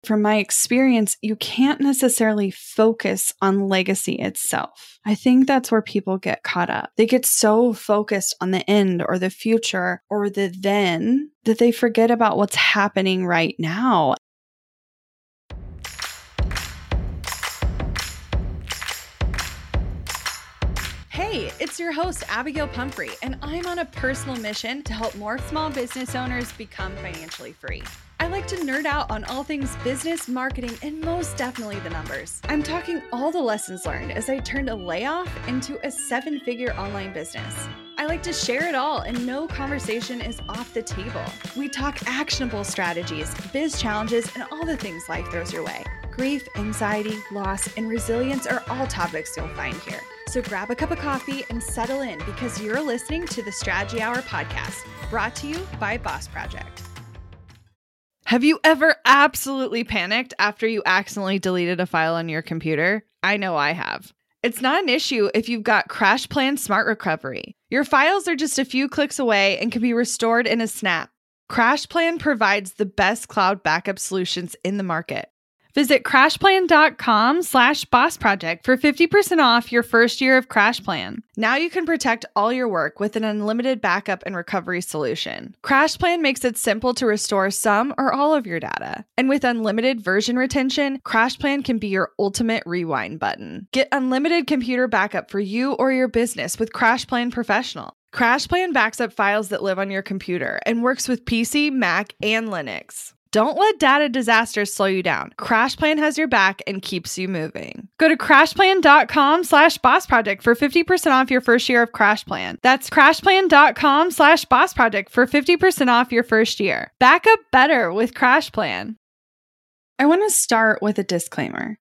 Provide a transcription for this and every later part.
From my experience, you can't necessarily focus on legacy itself. I think that's where people get caught up. They get so focused on the end or the future or the then that they forget about what's happening right now. Hey, it's your host, Abigail Pumphrey, and I'm on a personal mission to help more small business owners become financially free. I like to nerd out on all things business, marketing, and most definitely the numbers. I'm talking all the lessons learned as I turned a layoff into a 7-figure online business. I like to share it all and no conversation is off the table. We talk actionable strategies, biz challenges, and all the things life throws your way. Grief, anxiety, loss, and resilience are all topics you'll find here. So grab a cup of coffee and settle in because you're listening to the Strategy Hour podcast, brought to you by Boss Project. Have you ever absolutely panicked after you accidentally deleted a file on your computer? I know I have. It's not an issue if you've got CrashPlan Smart Recovery. Your files are just a few clicks away and can be restored in a snap. CrashPlan provides the best cloud backup solutions in the market. Visit crashplan.com/bossproject for 50% off your first year of CrashPlan. Now you can protect all your work with an unlimited backup and recovery solution. CrashPlan makes it simple to restore some or all of your data. And with unlimited version retention, CrashPlan can be your ultimate rewind button. Get unlimited computer backup for you or your business with CrashPlan Professional. CrashPlan backs up files that live on your computer and works with PC, Mac, and Linux. Don't let data disasters slow you down. CrashPlan has your back and keeps you moving. Go to crashplan.com/bossproject for 50% off your first year of CrashPlan. That's crashplan.com/bossproject for 50% off your first year. Back up better with CrashPlan. I want to start with a disclaimer.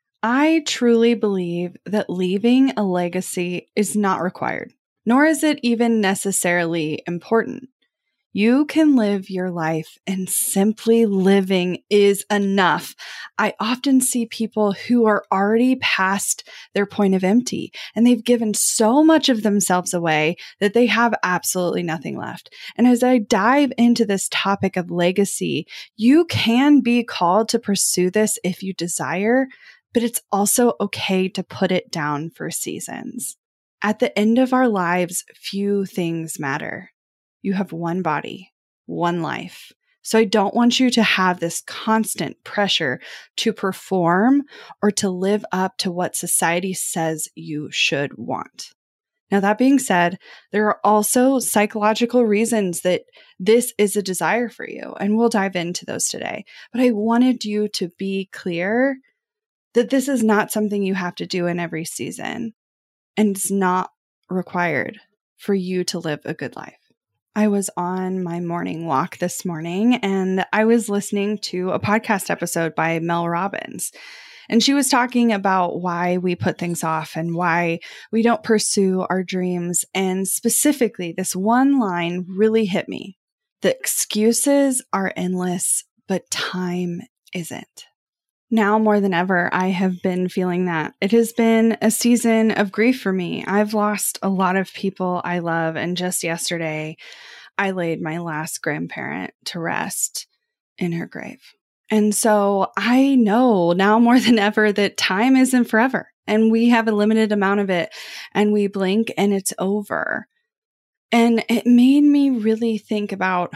I truly believe that leaving a legacy is not required, nor is it even necessarily important. You can live your life, and simply living is enough. I often see people who are already past their point of empty, and they've given so much of themselves away that they have absolutely nothing left. And as I dive into this topic of legacy, you can be called to pursue this if you desire, but it's also okay to put it down for seasons. At the end of our lives, few things matter. You have one body, one life. So I don't want you to have this constant pressure to perform or to live up to what society says you should want. Now, that being said, there are also psychological reasons that this is a desire for you, and we'll dive into those today. But I wanted you to be clear that this is not something you have to do in every season, and it's not required for you to live a good life. I was on my morning walk this morning and I was listening to a podcast episode by Mel Robbins. And she was talking about why we put things off and why we don't pursue our dreams. And specifically, this one line really hit me. The excuses are endless, but time isn't. Now more than ever, I have been feeling that. It has been a season of grief for me. I've lost a lot of people I love, and just yesterday, I laid my last grandparent to rest in her grave. And so I know now more than ever that time isn't forever, and we have a limited amount of it, and we blink and it's over. And it made me really think about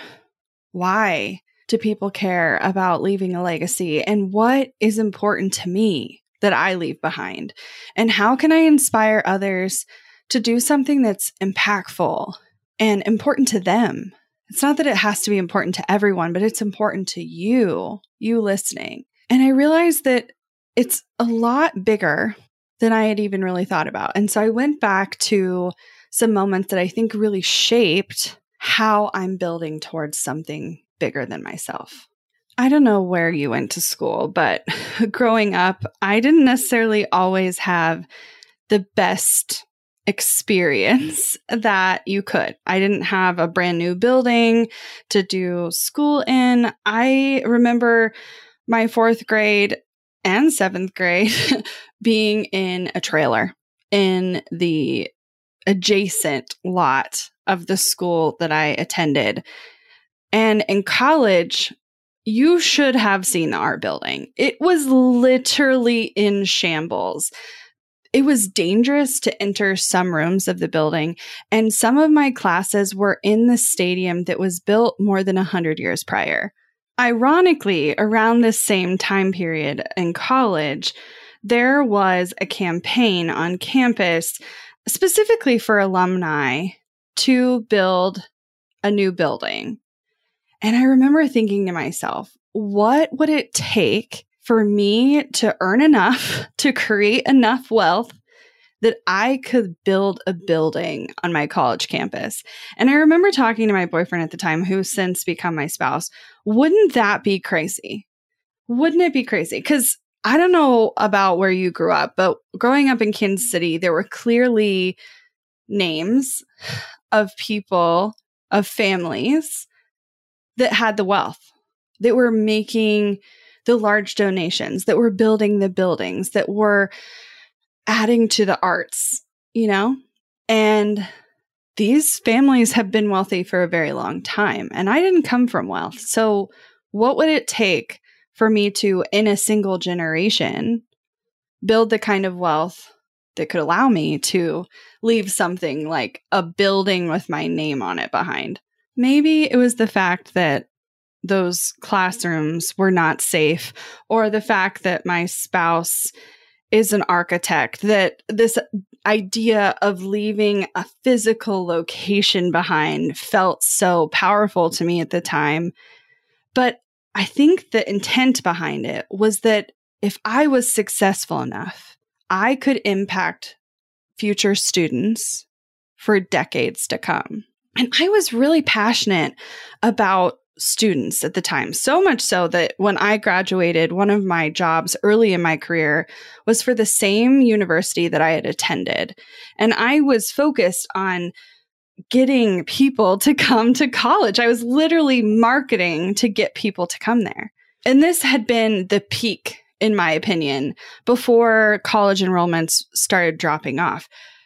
why do people care about leaving a legacy and what is important to me that I leave behind? And how can I inspire others to do something that's impactful and important to them? It's not that it has to be important to everyone, but it's important to you listening. And I realized that it's a lot bigger than I had even really thought about. And so I went back to some moments that I think really shaped how I'm building towards something bigger than myself. I don't know where you went to school, but growing up, I didn't necessarily always have the best experience that you could. I didn't have a brand new building to do school in. I remember my 4th grade and 7th grade being in a trailer in the adjacent lot of the school that I attended. And in college, You should have seen the art building. It was literally in shambles. It was dangerous to enter some rooms of the building, and some of my classes were in the stadium that was built more than 100 years prior. Ironically, around this same time period in college, there was a campaign on campus specifically for alumni to build a new building. And I remember thinking to myself, what would it take for me to earn enough to create enough wealth that I could build a building on my college campus? And I remember talking to my boyfriend at the time, who's since become my spouse. Wouldn't that be crazy? Wouldn't it be crazy? Because I don't know about where you grew up, but growing up in Kansas City, there were clearly names of people, of families that had the wealth, that were making the large donations, that were building the buildings, that were adding to the arts, you know? And these families have been wealthy for a very long time. And I didn't come from wealth. So what would it take for me to, in a single generation, build the kind of wealth that could allow me to leave something like a building with my name on it behind? Maybe it was the fact that those classrooms were not safe, or the fact that my spouse is an architect, that this idea of leaving a physical location behind felt so powerful to me at the time. But I think the intent behind it was that if I was successful enough, I could impact future students for decades to come. And I was really passionate about students at the time, so much so that when I graduated, one of my jobs early in my career was for the same university that I had attended. And I was focused on getting people to come to college. I was literally marketing to get people to come there. And this had been the peak, in my opinion, before college enrollments started dropping off.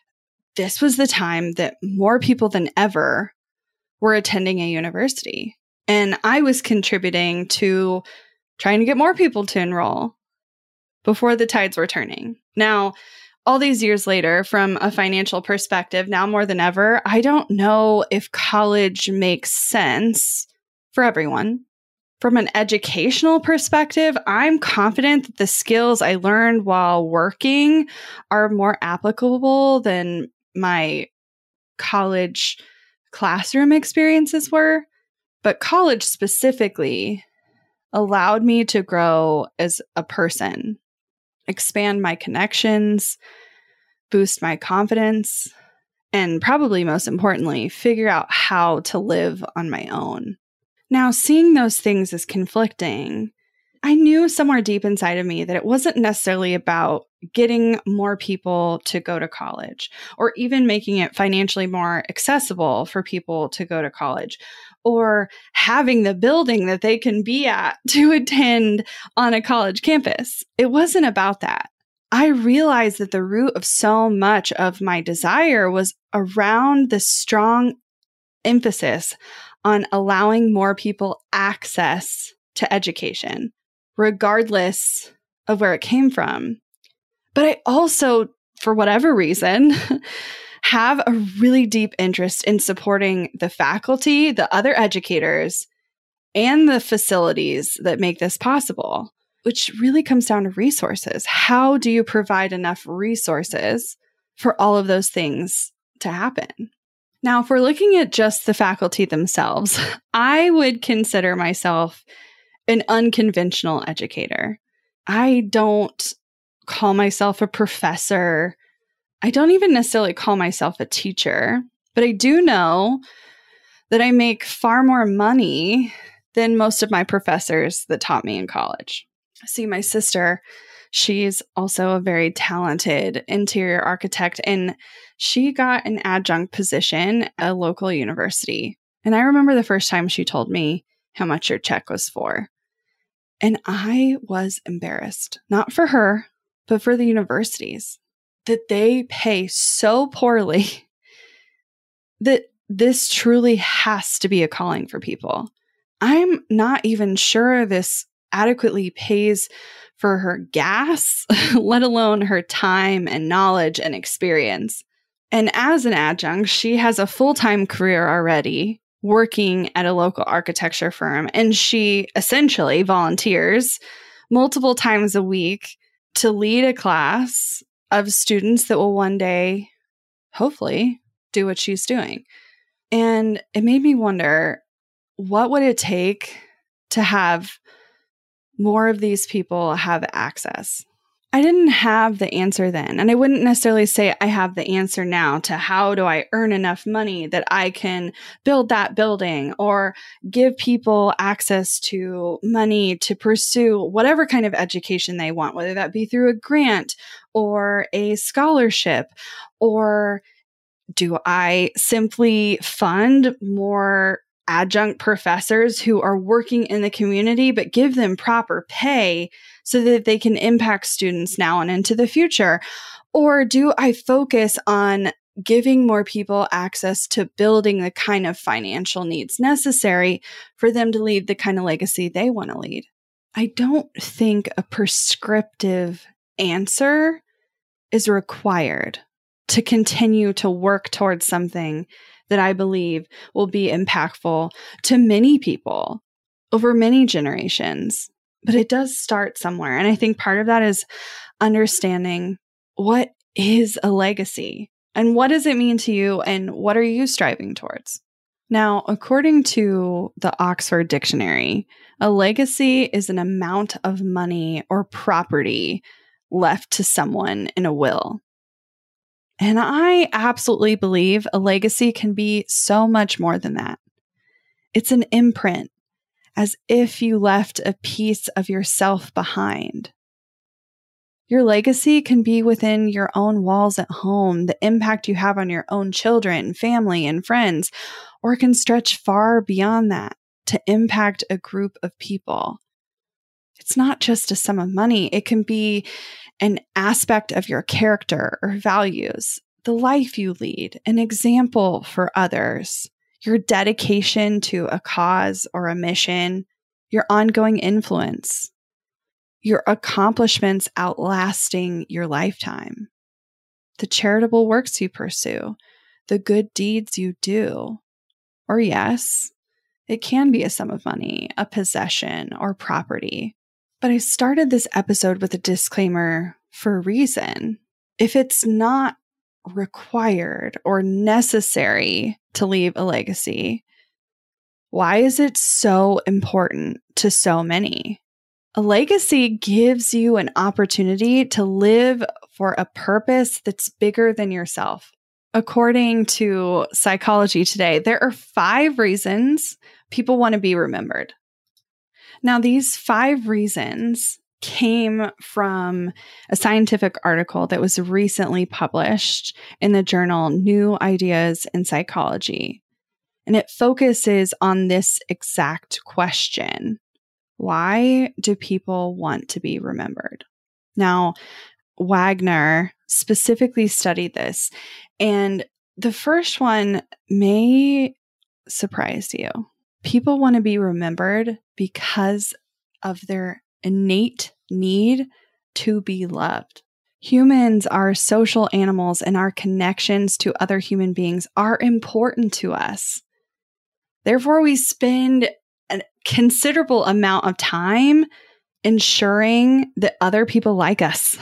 This was the time that more people than ever were attending a university. And I was contributing to trying to get more people to enroll before the tides were turning. Now, all these years later, from a financial perspective, now more than ever, I don't know if college makes sense for everyone. From an educational perspective, I'm confident that the skills I learned while working are more applicable than my college classroom experiences were. But college specifically allowed me to grow as a person, expand my connections, boost my confidence, and probably most importantly, figure out how to live on my own. Now, seeing those things as conflicting, I knew somewhere deep inside of me that it wasn't necessarily about getting more people to go to college, or even making it financially more accessible for people to go to college, or having the building that they can be at to attend on a college campus. It wasn't about that. I realized that the root of so much of my desire was around the strong emphasis on allowing more people access to education, regardless of where it came from. But I also, for whatever reason, have a really deep interest in supporting the faculty, the other educators, and the facilities that make this possible, which really comes down to resources. How do you provide enough resources for all of those things to happen? Now, if we're looking at just the faculty themselves, I would consider myself an unconventional educator. I don't call myself a professor. I don't even necessarily call myself a teacher, but I do know that I make far more money than most of my professors that taught me in college. See, my sister, she's also a very talented interior architect, and she got an adjunct position at a local university. And I remember the first time she told me how much her check was for. And I was embarrassed, not for her, but for the universities, that they pay so poorly that this truly has to be a calling for people. I'm not even sure this adequately pays for her gas, let alone her time and knowledge and experience. And as an adjunct, she has a full-time career already working at a local architecture firm, and she essentially volunteers multiple times a week to lead a class of students that will one day, hopefully, do what she's doing. And it made me wonder, what would it take to have more of these people have access? I didn't have the answer then, and I wouldn't necessarily say I have the answer now to how do I earn enough money that I can build that building or give people access to money to pursue whatever kind of education they want, whether that be through a grant or a scholarship, or do I simply fund more adjunct professors who are working in the community, but give them proper pay so that they can impact students now and into the future? Or do I focus on giving more people access to building the kind of financial needs necessary for them to lead the kind of legacy they want to lead? I don't think a prescriptive answer is required to continue to work towards something that I believe will be impactful to many people over many generations. But it does start somewhere. And I think part of that is understanding, what is a legacy and what does it mean to you and what are you striving towards? Now, according to the Oxford Dictionary, a legacy is an amount of money or property left to someone in a will. And I absolutely believe a legacy can be so much more than that. It's an imprint, as if you left a piece of yourself behind. Your legacy can be within your own walls at home, the impact you have on your own children, family, and friends, or it can stretch far beyond that to impact a group of people. It's not just a sum of money. It can be an aspect of your character or values, the life you lead, an example for others, your dedication to a cause or a mission, your ongoing influence, your accomplishments outlasting your lifetime, the charitable works you pursue, the good deeds you do. Or yes, it can be a sum of money, a possession, or property. But I started this episode with a disclaimer for a reason. If it's not required or necessary to leave a legacy, why is it so important to so many? A legacy gives you an opportunity to live for a purpose that's bigger than yourself. According to Psychology Today, there are 5 reasons people want to be remembered. Now, these 5 reasons came from a scientific article that was recently published in the journal New Ideas in Psychology. And it focuses on this exact question. Why do people want to be remembered? Now, Wagner specifically studied this, and the first one may surprise you. People want to be remembered because of their innate need to be loved. Humans are social animals, and our connections to other human beings are important to us. Therefore, we spend a considerable amount of time ensuring that other people like us.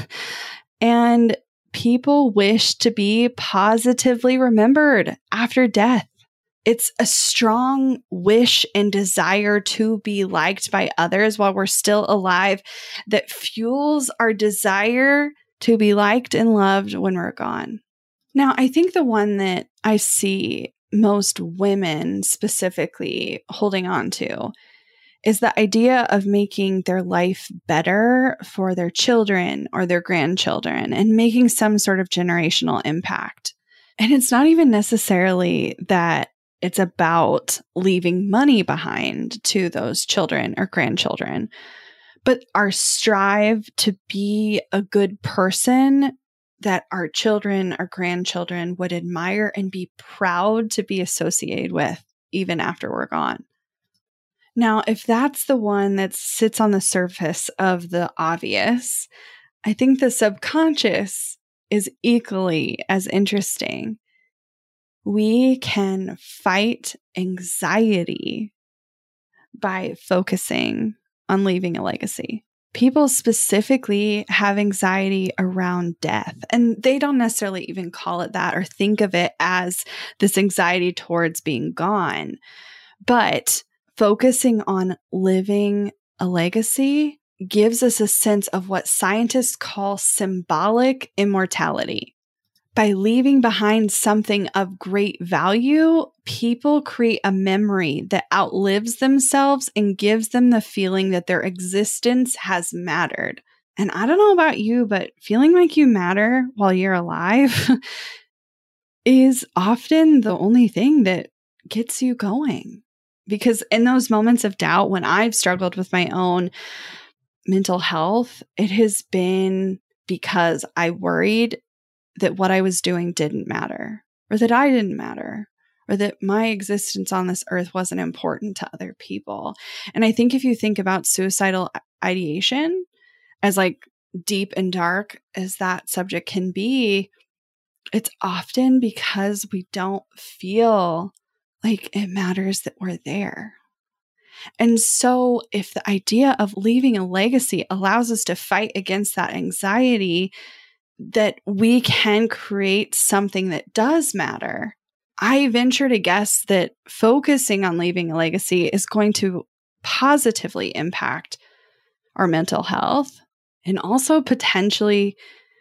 And people wish to be positively remembered after death. It's a strong wish and desire to be liked by others while we're still alive that fuels our desire to be liked and loved when we're gone. Now, I think the one that I see most women specifically holding on to is the idea of making their life better for their children or their grandchildren and making some sort of generational impact. And it's not even necessarily that it's about leaving money behind to those children or grandchildren, but our strive to be a good person that our children or grandchildren would admire and be proud to be associated with even after we're gone. Now, if that's the one that sits on the surface of the obvious, I think the subconscious is equally as interesting. We can fight anxiety by focusing on leaving a legacy. People specifically have anxiety around death, and they don't necessarily even call it that or think of it as this anxiety towards being gone. But focusing on living a legacy gives us a sense of what scientists call symbolic immortality. By leaving behind something of great value, people create a memory that outlives themselves and gives them the feeling that their existence has mattered. And I don't know about you, but feeling like you matter while you're alive is often the only thing that gets you going. Because in those moments of doubt, when I've struggled with my own mental health, it has been because I worried that what I was doing didn't matter, or that I didn't matter, or that my existence on this earth wasn't important to other people. And I think if you think about suicidal ideation as like deep and dark as that subject can be, it's often because we don't feel like it matters that we're there. And so if the idea of leaving a legacy allows us to fight against that anxiety, that we can create something that does matter, I venture to guess that focusing on leaving a legacy is going to positively impact our mental health and also potentially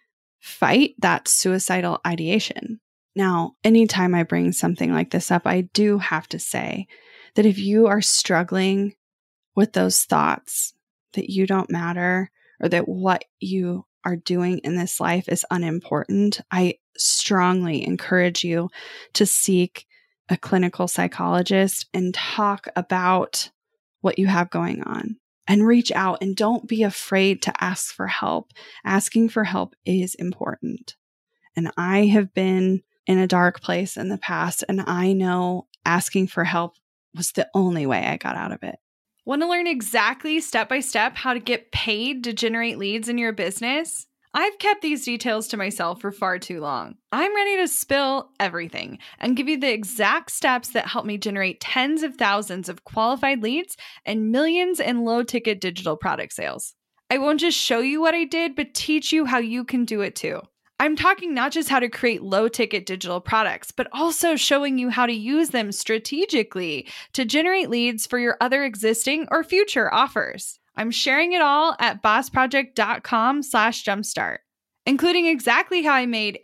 fight that suicidal ideation. Now, anytime I bring something like this up, I do have to say that if you are struggling with those thoughts that you don't matter or that what you are doing in this life is unimportant, I strongly encourage you to seek a clinical psychologist and talk about what you have going on and reach out, and don't be afraid to ask for help. Asking for help is important. And I have been in a dark place in the past, and I know asking for help was the only way I got out of it. Want to learn exactly step by step how to get paid to generate leads in your business? I've kept these details to myself for far too long. I'm ready to spill everything and give you the exact steps that help me generate tens of thousands of qualified leads and millions in low-ticket digital product sales. I won't just show you what I did, but teach you how you can do it too. I'm talking not just how to create low-ticket digital products, but also showing you how to use them strategically to generate leads for your other existing or future offers. I'm sharing it all at bossproject.com/jumpstart, including exactly how I made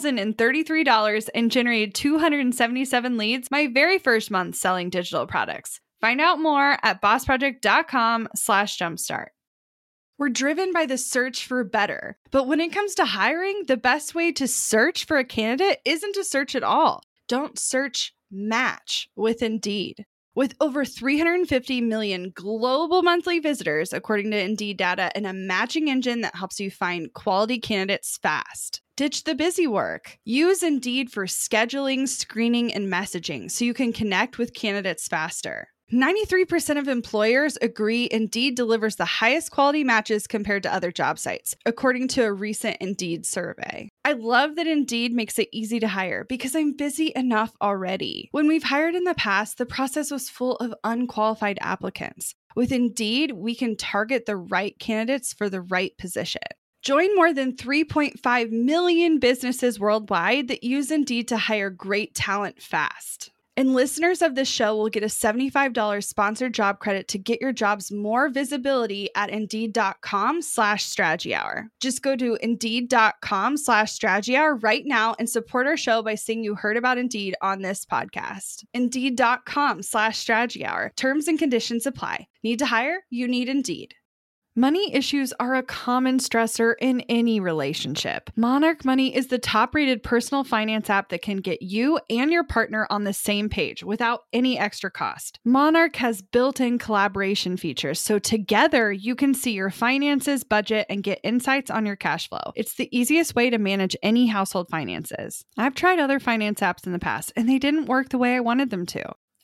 $8,033 and generated 277 leads my very first month selling digital products. Find out more at bossproject.com/jumpstart. We're driven by the search for better, but when it comes to hiring, the best way to search for a candidate isn't to search at all. Don't search, match with Indeed. With over 350 million global monthly visitors, according to Indeed data, and a matching engine that helps you find quality candidates fast. Ditch the busy work. Use Indeed for scheduling, screening, and messaging so you can connect with candidates faster. 93% of employers agree Indeed delivers the highest quality matches compared to other job sites, according to a recent Indeed survey. I love that Indeed makes it easy to hire because I'm busy enough already. When we've hired in the past, the process was full of unqualified applicants. With Indeed, we can target the right candidates for the right position. Join more than 3.5 million businesses worldwide that use Indeed to hire great talent fast. And listeners of this show will get a $75 sponsored job credit to get your jobs more visibility at Indeed.com/Strategy Hour. Just go to Indeed.com/Strategy Hour right now and support our show by saying you heard about Indeed on this podcast. Indeed.com/Strategy Hour. Terms and conditions apply. Need to hire? You need Indeed. Money issues are a common stressor in any relationship. Monarch Money is the top-rated personal finance app that can get you and your partner on the same page without any extra cost. Monarch has built-in collaboration features, so together you can see your finances, budget, and get insights on your cash flow. It's the easiest way to manage any household finances. I've tried other finance apps in the past, and they didn't work the way I wanted them to.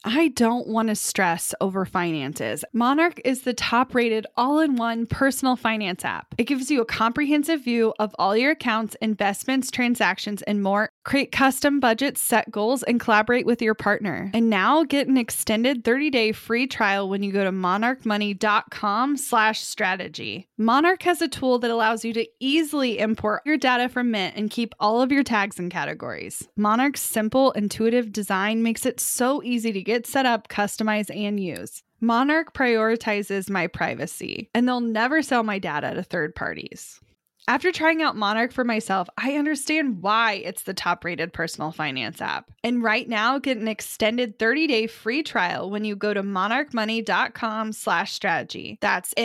I don't want to stress over finances. Monarch is the top-rated all-in-one personal finance app. It gives you a comprehensive view of all your accounts, investments, transactions, and more. Create custom budgets, set goals, and collaborate with your partner. And now get an extended 30-day free trial when you go to monarchmoney.com/strategy. Monarch has a tool that allows you to easily import your data from Mint and keep all of your tags and categories. Monarch's simple, intuitive design makes it so easy to get set up, customize, and use. Monarch prioritizes my privacy, and they'll never sell my data to third parties. After trying out Monarch for myself, I understand why it's the top-rated personal finance app. And right now, get an extended 30-day free trial when you go to monarchmoney.com/strategy. That's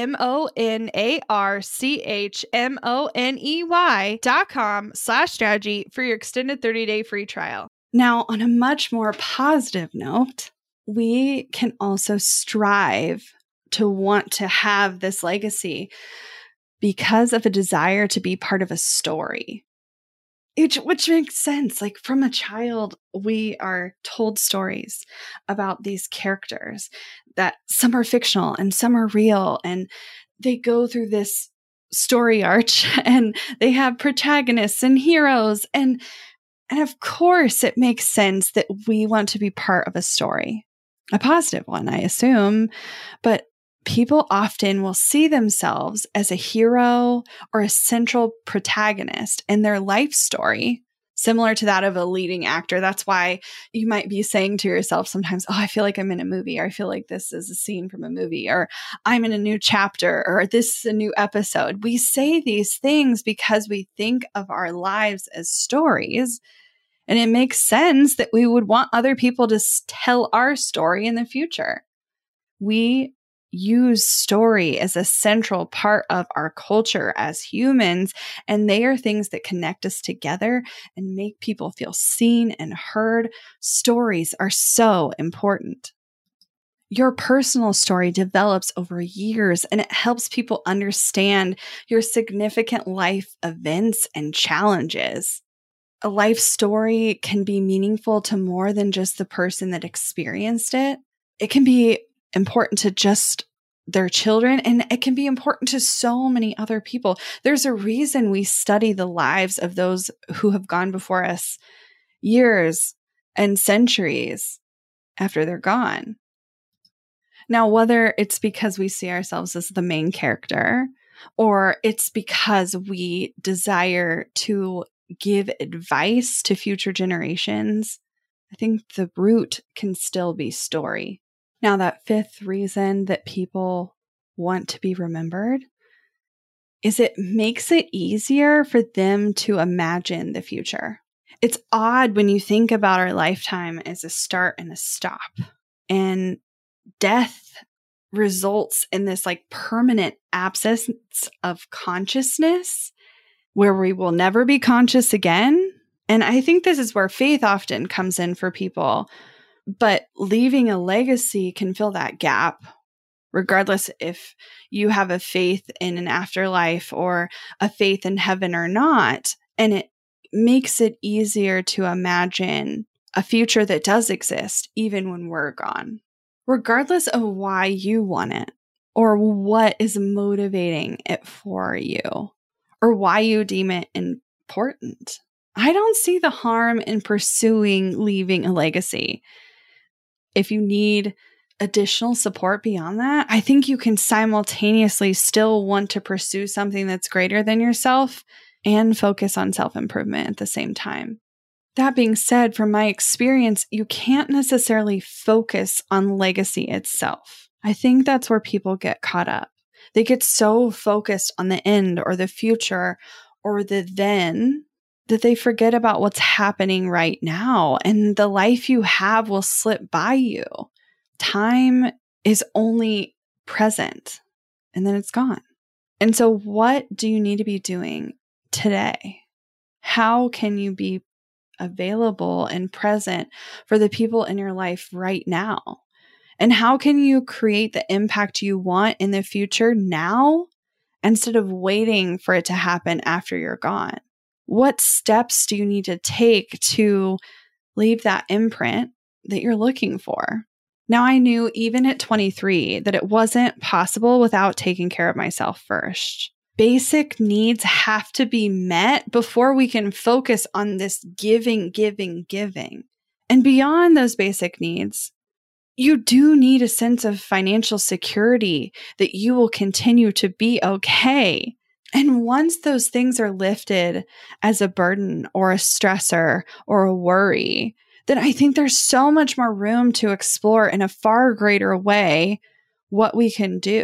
monarchmoney.com/strategy for your extended 30-day free trial. Now, on a much more positive note, we can also strive to want to have this legacy because of a desire to be part of a story, which makes sense. Like from a child, we are told stories about these characters that some are fictional and some are real, and they go through this story arch and they have protagonists and heroes. And of course, it makes sense that we want to be part of a story, a positive one, I assume, but people often will see themselves as a hero or a central protagonist in their life story, similar to that of a leading actor. That's why you might be saying to yourself sometimes, oh, I feel like I'm in a movie, or I feel like this is a scene from a movie, or I'm in a new chapter, or this is a new episode. We say these things because we think of our lives as stories. And it makes sense that we would want other people to tell our story in the future. We use story as a central part of our culture as humans, and they are things that connect us together and make people feel seen and heard. Stories are so important. Your personal story develops over years, and it helps people understand your significant life events and challenges. A life story can be meaningful to more than just the person that experienced it. It can be important to just their children, and it can be important to so many other people. There's a reason we study the lives of those who have gone before us years and centuries after they're gone. Now, whether it's because we see ourselves as the main character, or it's because we desire to give advice to future generations, I think the root can still be story. Now, that fifth reason that people want to be remembered is it makes it easier for them to imagine the future. It's odd when you think about our lifetime as a start and a stop, and death results in this like permanent absence of consciousness where we will never be conscious again. And I think this is where faith often comes in for people. But leaving a legacy can fill that gap, regardless if you have a faith in an afterlife or a faith in heaven or not. And it makes it easier to imagine a future that does exist, even when we're gone, regardless of why you want it or what is motivating it for you or why you deem it important. I don't see the harm in pursuing leaving a legacy. If you need additional support beyond that, I think you can simultaneously still want to pursue something that's greater than yourself and focus on self-improvement at the same time. That being said, from my experience, you can't necessarily focus on legacy itself. I think that's where people get caught up. They get so focused on the end or the future or the then that they forget about what's happening right now, and the life you have will slip by you. Time is only present, and then it's gone. And so what do you need to be doing today? How can you be available and present for the people in your life right now? And how can you create the impact you want in the future now instead of waiting for it to happen after you're gone? What steps do you need to take to leave that imprint that you're looking for? Now, I knew even at 23 that it wasn't possible without taking care of myself first. Basic needs have to be met before we can focus on this giving. And beyond those basic needs, you do need a sense of financial security that you will continue to be okay. And once those things are lifted as a burden or a stressor or a worry, then I think there's so much more room to explore in a far greater way what we can do,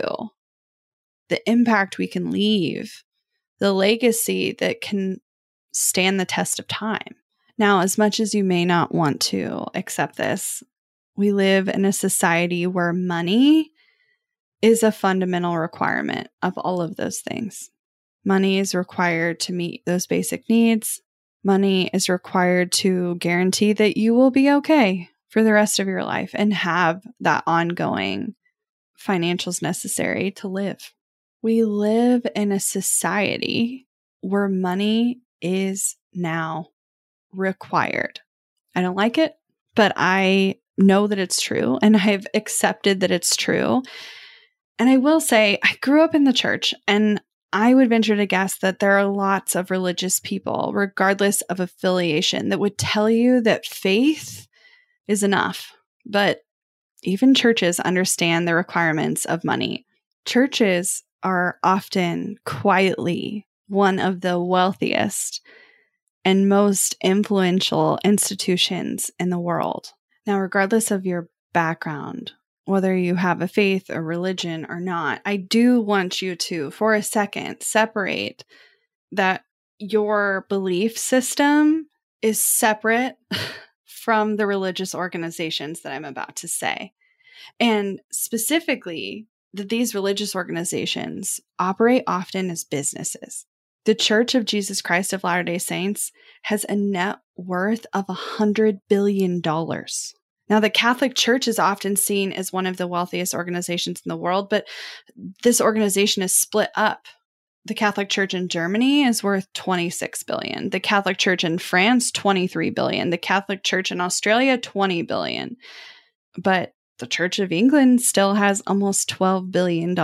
the impact we can leave, the legacy that can stand the test of time. Now, as much as you may not want to accept this, we live in a society where money is a fundamental requirement of all of those things. Money is required to meet those basic needs. Money is required to guarantee that you will be okay for the rest of your life and have that ongoing financials necessary to live. We live in a society where money is now required. I don't like it, but I know that it's true and I've accepted that it's true. And I will say, I grew up in the church, and I would venture to guess that there are lots of religious people, regardless of affiliation, that would tell you that faith is enough. But even churches understand the requirements of money. Churches are often quietly one of the wealthiest and most influential institutions in the world. Now, regardless of your background, whether you have a faith or religion or not, I do want you to, for a second, separate that your belief system is separate from the religious organizations that I'm about to say. And specifically, that these religious organizations operate often as businesses. The Church of Jesus Christ of Latter-day Saints has a net worth of $100 billion. Now, the Catholic Church is often seen as one of the wealthiest organizations in the world, but this organization is split up. The Catholic Church in Germany is worth $26 billion. The Catholic Church in France, $23 billion. The Catholic Church in Australia, $20 billion. But the Church of England still has almost $12 billion.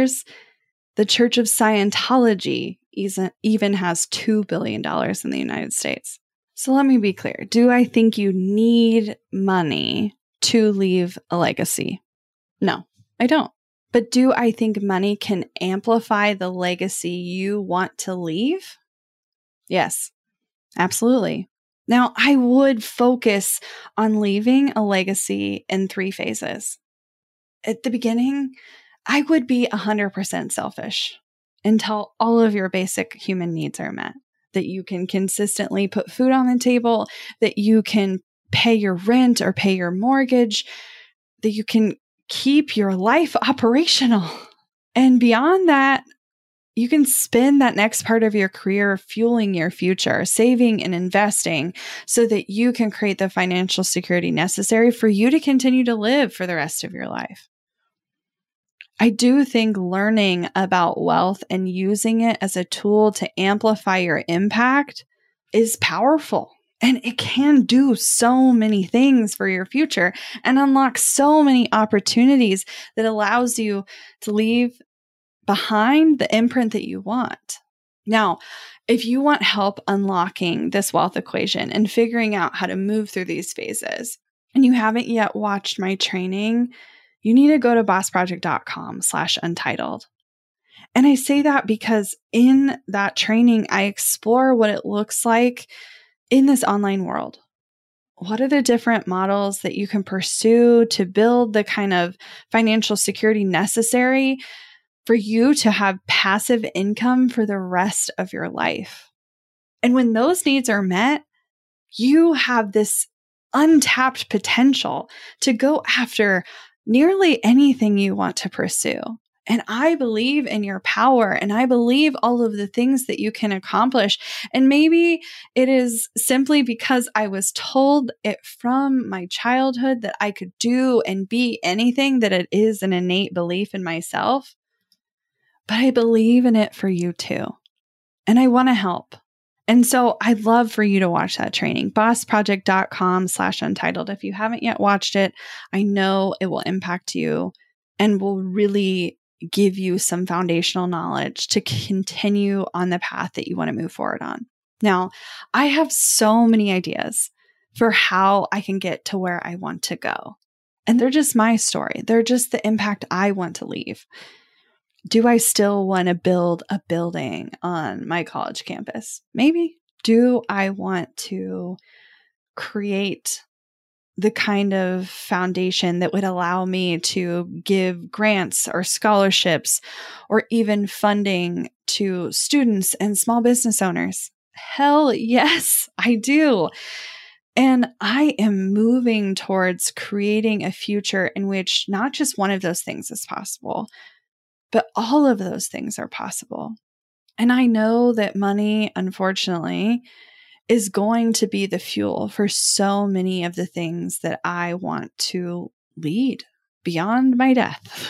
The Church of Scientology even has $2 billion in the United States. So let me be clear. Do I think you need money to leave a legacy? No, I don't. But do I think money can amplify the legacy you want to leave? Yes, absolutely. Now, I would focus on leaving a legacy in 3 phases. At the beginning, I would be 100% selfish until all of your basic human needs are met. That you can consistently put food on the table, that you can pay your rent or pay your mortgage, that you can keep your life operational. And beyond that, you can spend that next part of your career fueling your future, saving and investing so that you can create the financial security necessary for you to continue to live for the rest of your life. I do think learning about wealth and using it as a tool to amplify your impact is powerful. And it can do so many things for your future and unlock so many opportunities that allows you to leave behind the imprint that you want. Now, if you want help unlocking this wealth equation and figuring out how to move through these phases, and you haven't yet watched my training, you need to go to bossproject.com/untitled. And I say that because in that training, I explore what it looks like in this online world. What are the different models that you can pursue to build the kind of financial security necessary for you to have passive income for the rest of your life? And when those needs are met, you have this untapped potential to go after nearly anything you want to pursue. And I believe in your power, and I believe all of the things that you can accomplish. And maybe it is simply because I was told it from my childhood that I could do and be anything, that it is an innate belief in myself. But I believe in it for you too. And I want to help. And so I'd love for you to watch that training, bossproject.com/untitled. If you haven't yet watched it, I know it will impact you and will really give you some foundational knowledge to continue on the path that you want to move forward on. Now, I have so many ideas for how I can get to where I want to go. And they're just my story. They're just the impact I want to leave. Do I still want to build a building on my college campus? Maybe. Do I want to create the kind of foundation that would allow me to give grants or scholarships or even funding to students and small business owners? Hell yes, I do. And I am moving towards creating a future in which not just one of those things is possible, but all of those things are possible. And I know that money, unfortunately, is going to be the fuel for so many of the things that I want to lead beyond my death.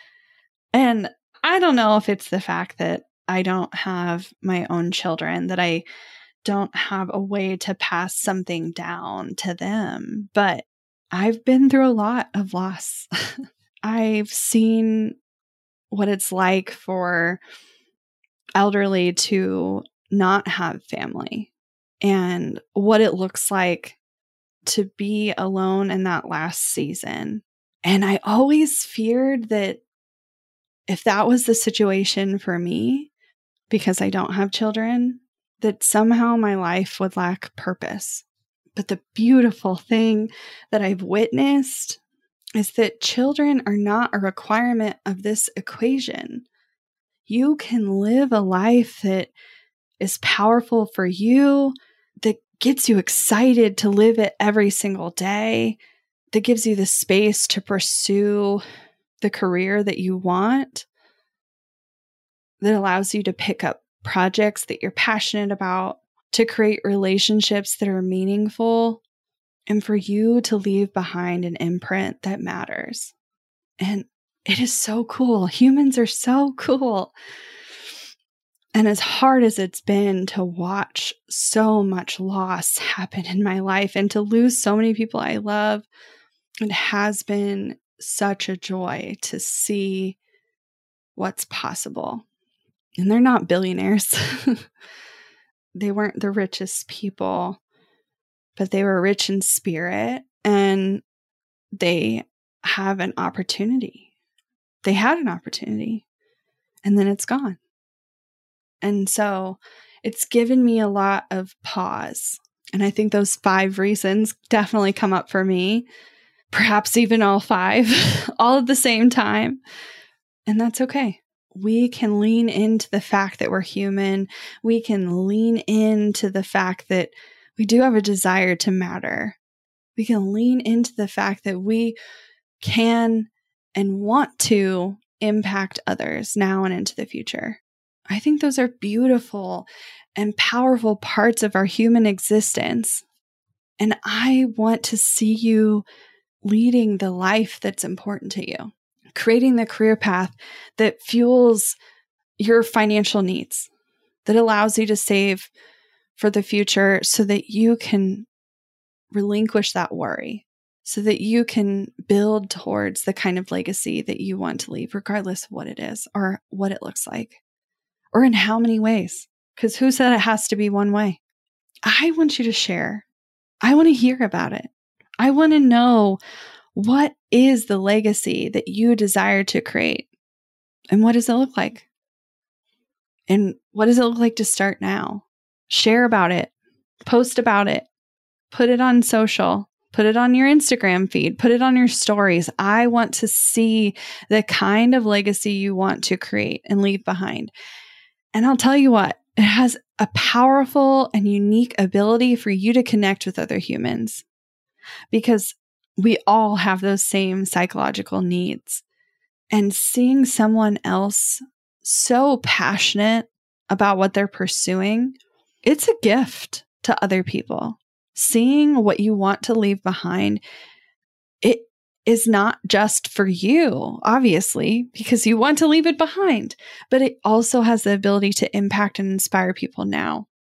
And I don't know if it's the fact that I don't have my own children, that I don't have a way to pass something down to them, but I've been through a lot of loss. I've seen what it's like for elderly to not have family and what it looks like to be alone in that last season. And I always feared that if that was the situation for me, because I don't have children, that somehow my life would lack purpose. But the beautiful thing that I've witnessed is that children are not a requirement of this equation. You can live a life that is powerful for you, that gets you excited to live it every single day, that gives you the space to pursue the career that you want, that allows you to pick up projects that you're passionate about, to create relationships that are meaningful, and for you to leave behind an imprint that matters. And it is so cool. Humans are so cool. And as hard as it's been to watch so much loss happen in my life and to lose so many people I love, it has been such a joy to see what's possible. And they're not billionaires. They weren't the richest people, but they were rich in spirit and they have an opportunity. They had an opportunity and then it's gone. And so it's given me a lot of pause. And I think those 5 reasons definitely come up for me, perhaps even all 5, all at the same time. And that's okay. We can lean into the fact that we're human. We can lean into the fact that we do have a desire to matter. We can lean into the fact that we can and want to impact others now and into the future. I think those are beautiful and powerful parts of our human existence. And I want to see you leading the life that's important to you, creating the career path that fuels your financial needs, that allows you to save for the future so that you can relinquish that worry, so that you can build towards the kind of legacy that you want to leave, regardless of what it is or what it looks like or in how many ways. Because who said it has to be one way? I want you to share. I want to hear about it. I want to know, what is the legacy that you desire to create? And what does it look like? And what does it look like to start now? Share about it. Post about it. Put it on social. Put it on your Instagram feed. Put it on your stories. I want to see the kind of legacy you want to create and leave behind. And I'll tell you what, it has a powerful and unique ability for you to connect with other humans, because we all have those same psychological needs. And seeing someone else so passionate about what they're pursuing, it's a gift to other people. Seeing what you want to leave behind, it is not just for you, obviously, because you want to leave it behind, but it also has the ability to impact and inspire people now.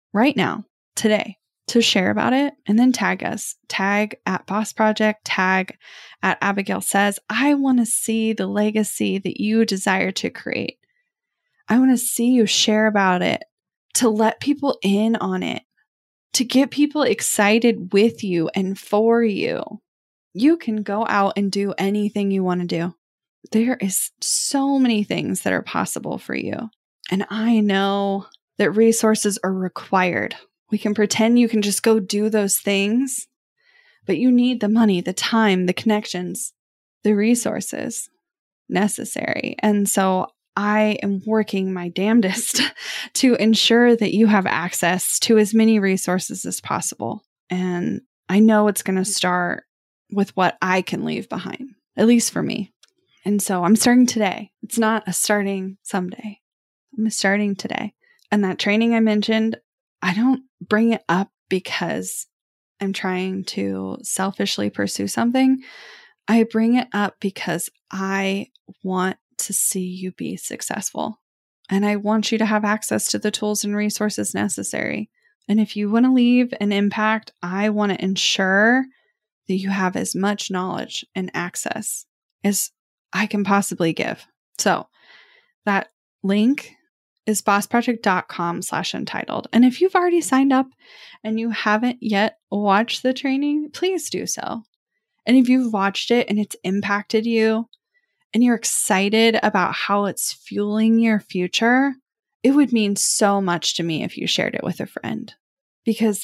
right now, today, to share about it and then tag us. Tag at Boss Project, tag at Abigail Says. I want to see the legacy that you desire to create. I want to see you share about it, to let people in on it, to get people excited with you and for you. You can go out and do anything you want to do. There is so many things that are possible for you. And I know that resources are required. We can pretend you can just go do those things, but you need the money, the time, the connections, the resources necessary. And so I am working my damnedest to ensure that you have access to as many resources as possible. And I know it's going to start with what I can leave behind, at least for me. And so I'm starting today. It's not a starting someday. I'm starting today. And that training I mentioned, I don't bring it up because I'm trying to selfishly pursue something. I bring it up because I want to see you be successful. And I want you to have access to the tools and resources necessary. And if you want to leave an impact, I want to ensure that you have as much knowledge and access as I can possibly give. So that link is bossproject.com/untitled. And if you've already signed up and you haven't yet watched the training, please do so. And if you've watched it and it's impacted you and you're excited about how it's fueling your future, it would mean so much to me if you shared it with a friend, because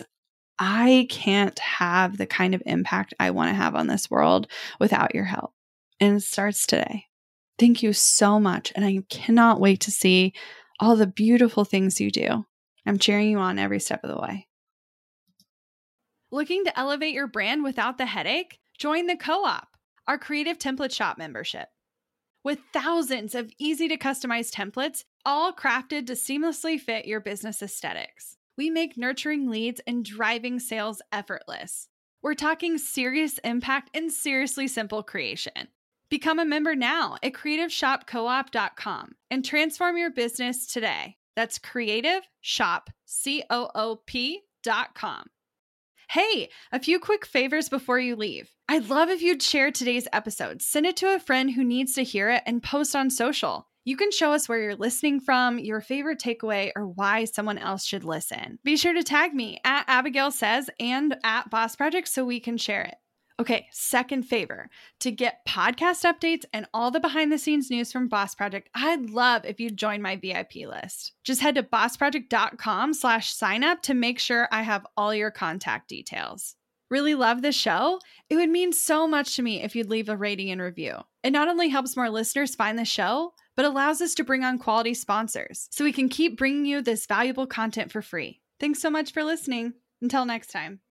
I can't have the kind of impact I want to have on this world without your help. And it starts today. Thank you so much. And I cannot wait to see all the beautiful things you do. I'm cheering you on every step of the way. Looking to elevate your brand without the headache? Join the Co-op, our creative template shop membership. With thousands of easy to customize templates, all crafted to seamlessly fit your business aesthetics, we make nurturing leads and driving sales effortless. We're talking serious impact and seriously simple creation. Become a member now at creativeshopcoop.com and transform your business today. That's creativeshopcoop.com. Hey, a few quick favors before you leave. I'd love if you'd share today's episode, send it to a friend who needs to hear it, and post on social. You can show us where you're listening from, your favorite takeaway, or why someone else should listen. Be sure to tag me at Abigail Says and at Boss Project so we can share it. Okay, second favor, to get podcast updates and all the behind the scenes news from Boss Project, I'd love if you'd join my VIP list. Just head to bossproject.com/sign up to make sure I have all your contact details. Really love the show? It would mean so much to me if you'd leave a rating and review. It not only helps more listeners find the show, but allows us to bring on quality sponsors so we can keep bringing you this valuable content for free. Thanks so much for listening. Until next time.